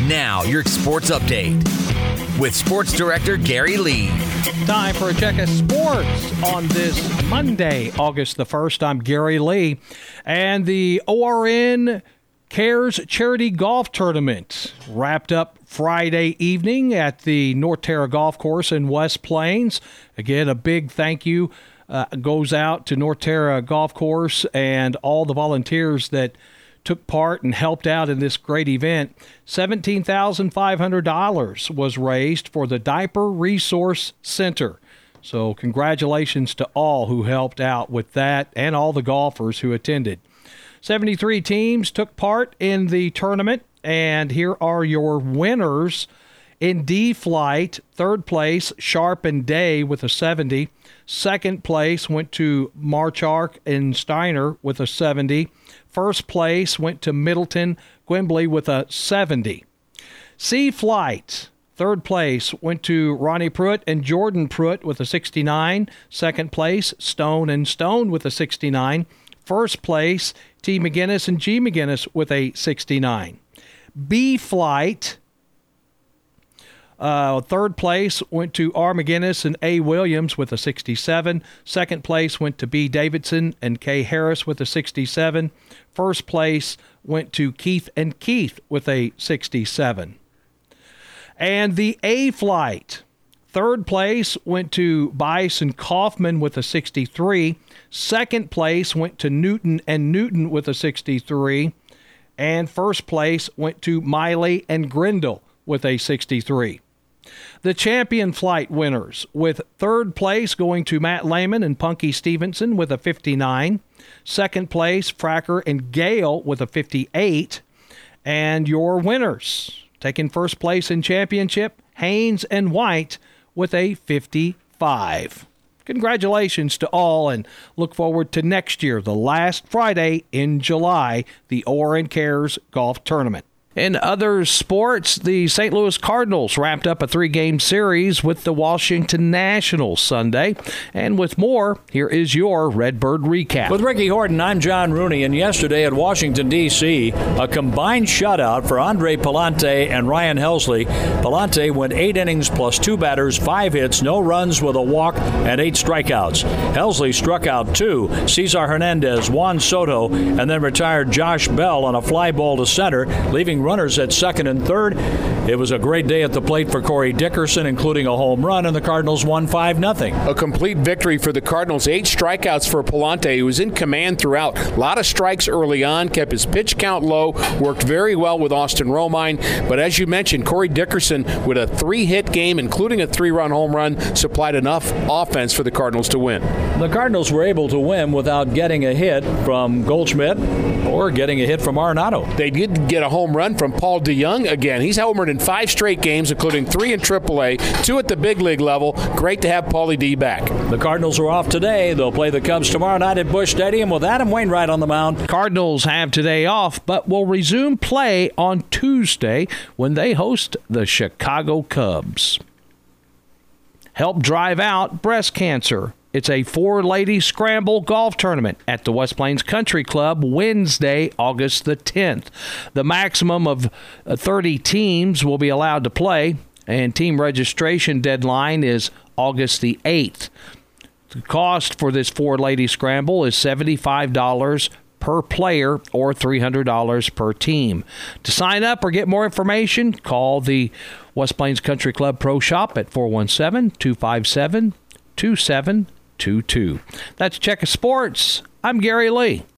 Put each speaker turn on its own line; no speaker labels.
Now, your sports update with Sports Director Gary Lee.
Time for a check of sports on this Monday, August the 1st. I'm Gary Lee. And the ORN Cares Charity Golf Tournament wrapped up Friday evening at the North Terra Golf Course in West Plains. Again, a big thank you goes out to North Terra Golf Course and all the volunteers that took part and helped out in this great event. $17,500 was raised for the Diaper Resource Center. So congratulations to all who helped out with that and all the golfers who attended. 73 teams took part in the tournament, and here are your winners. In D flight, third place, Sharp and Day with a 70. Second place went to Marchark and Steiner with a 70. First place went to Middleton Quimbley with a 70. C flight, third place went to Ronnie Pruitt and Jordan Pruitt with a 69. Second place, Stone and Stone with a 69. First place, T. McGinnis and G. McGinnis with a 69. B flight, third place went to R. McGinnis and A. Williams with a 67. Second place went to B. Davidson and K. Harris with a 67. First place went to Keith and Keith with a 67. And the A flight, third place went to Bice and Kaufman with a 63. Second place went to Newton and Newton with a 63. And first place went to Miley and Grindle with a 63. The champion flight winners, with third place going to Matt Lehman and Punky Stevenson with a 59. Second place, Fracker and Gale with a 58. And your winners, taking first place in championship, Haynes and White with a 55. Congratulations to all, and look forward to next year, the last Friday in July, the ORN Cares Golf Tournament. In other sports, the St. Louis Cardinals wrapped up a 3-game series with the Washington Nationals Sunday. And with more, here is your Redbird recap.
With Ricky Horton, I'm John Rooney, and yesterday at Washington, D.C., a combined shutout for Andre Palante and Ryan Helsley. Palante went 8 innings plus 2 batters, 5 hits, no runs with a walk, and 8 strikeouts. Helsley struck out 2, Cesar Hernandez, Juan Soto, and then retired Josh Bell on a fly ball to center, leaving runners at second and third. It was a great day at the plate for Corey Dickerson, including a home run, and the Cardinals won 5-0.
A complete victory for the Cardinals. 8 strikeouts for Palante, who was in command throughout. A lot of strikes early on, kept his pitch count low, worked very well with Austin Romine. But as you mentioned, Corey Dickerson, with a 3-hit game, including a 3-run home run, supplied enough offense for the Cardinals to win.
The Cardinals were able to win without getting a hit from Goldschmidt or getting a hit from Arenado.
They did get a home run from Paul DeYoung again. He's homered in 5 straight games, including 3 in AAA, 2 at the big league level. Great to have Paulie D back.
The Cardinals are off today. They'll play the Cubs tomorrow night at Busch Stadium with Adam Wainwright on the mound.
Cardinals have today off, but will resume play on Tuesday when they host the Chicago Cubs. Help drive out breast cancer. It's a 4-lady scramble golf tournament at the West Plains Country Club Wednesday, August the 10th. The maximum of 30 teams will be allowed to play, and team registration deadline is August the 8th. The cost for this 4-lady scramble is $75 per player or $300 per team. To sign up or get more information, call the West Plains Country Club Pro Shop at 417-257-2722. That's Check of Sports. I'm Gary Lee.